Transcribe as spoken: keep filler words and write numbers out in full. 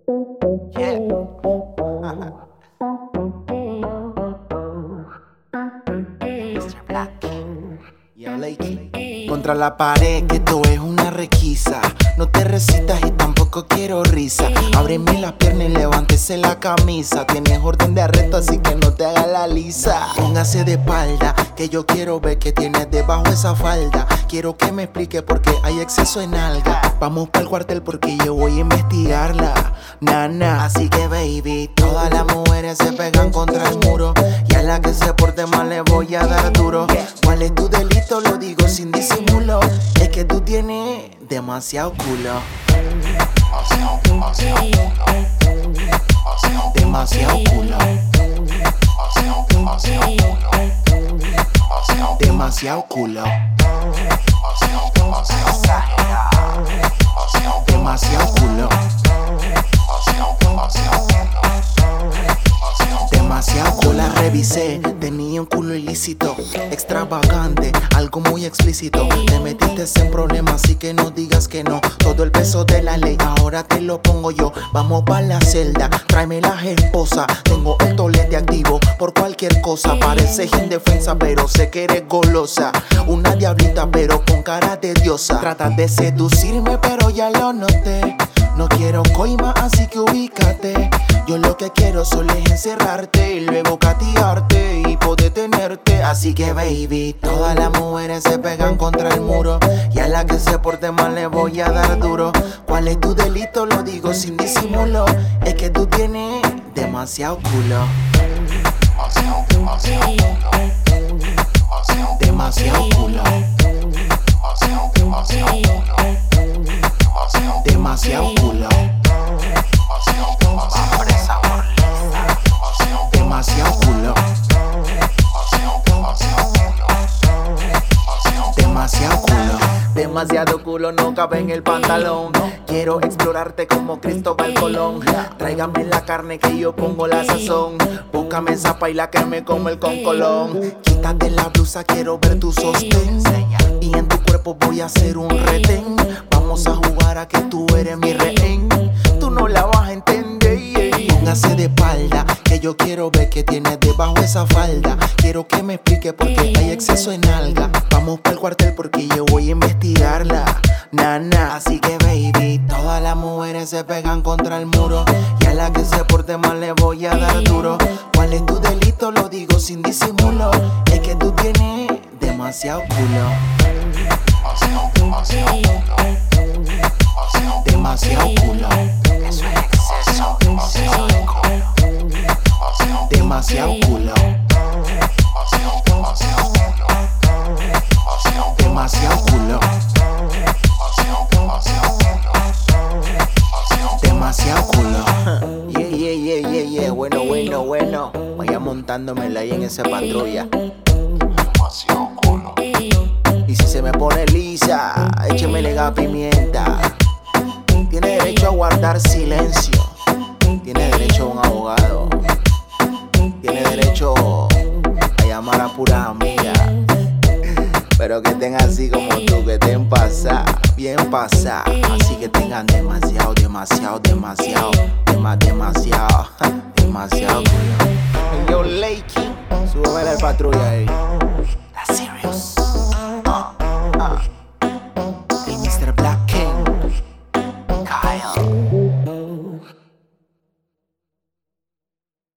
Yeah. mister Black. Yo, Lakey. Contra la pared, que esto es una requisa. No te recitas y tampoco quiero risa. Ábreme la pierna y levántese la camisa. Tienes orden de arresto, así que no te hagas la lisa. Póngase de espalda, que yo quiero ver que tienes debajo esa falda. Quiero que me explique por qué hay exceso en alga. Vamos pa'l cuartel porque yo voy a investigarla. Nana, así que baby, todas las mujeres se pegan contra el muro. Y a la que se porte mal le voy a dar duro. ¿Cuál es tu delito? Lo digo sin disimulo. Es que tú tienes demasiado culo. Demasiado, demasiado culo. Demasiado culo. Demasiado, demasiado culo. Demasiado culo. Demasiado, demasiado exagerado. Demasiado culo. Demasiado, demasiado culo. Demasiado culo. La revisé, tenía un culo ilícito, extravagante, algo muy explícito. Te metiste en problemas, así que no digas que no. Todo el peso de la ley, ahora te lo pongo yo. Vamos pa' la celda, tráeme las esposas. Tengo el tolete activo por cualquier cosa. Pareces indefensa, pero sé que eres golosa. Una diablita, pero con cara de diosa. Tratas de seducirme, pero ya lo noté. No quiero coima, así que ubícate. Yo lo que quiero solo es encerrarte y luego catigarte y poder tenerte. Así que baby, todas las mujeres se pegan contra el muro. Y a la que se porte mal le voy a dar duro. ¿Cuál es tu delito? Lo digo sin disimulo. Es que tú tienes demasiado culo. Demasiado, demasiado culo. Demasiado culo. Demasiado, demasiado culo. Demasiado culo. Demasiado, demasiado presa por lista. Demasiado culo. Demasiado, demasiado culo. Demasiado culo. Demasiado culo no cabe en el pantalón. Quiero explorarte como Cristóbal Colón. Tráigame la carne que yo pongo la sazón. Búscame esa paila que me como el concolón. Quítate la blusa, quiero ver tu sostén. Y en tu cuerpo voy a hacer un retén. Vamos a jugar a que tú eres mi rehén. Tú no la vas a entender. Póngase de espalda, que yo quiero ver que tienes debajo esa falda. Quiero que me explique por qué hay exceso en alga. Vamos pa'l cuartel porque yo voy a investigarla. Nana, así que baby, todas las mujeres se pegan contra el muro. Y a la que se porte mal le voy a dar duro. ¿Cuál es tu delito? Lo digo sin disimulo. Es que tú tienes demasiado culo. Demasiado, demasiado culo. Demasiado culo. Eso es exceso, exceso de culo. Demasiado culo. Demasiado, demasiado culo. Demasiado culo. Demasiado, demasiado culo. Demasiado culo. Yeah, yeah, yeah, yeah, yeah. Bueno, bueno, bueno. Vaya montándomela ahí en esa patrulla. Demasiado culo. Y si se me pone lisa, échemele gas pimienta. Tiene derecho a guardar silencio. Tiene derecho a un abogado. Tiene derecho a llamar a puras amigas. Pero que estén así como tú, que estén pasadas, bien pasadas. Así que tengan demasiado, demasiado, demasiado, dema- demasiado, demasiado. Yo, Lakey, súbeme la patrulla ahí.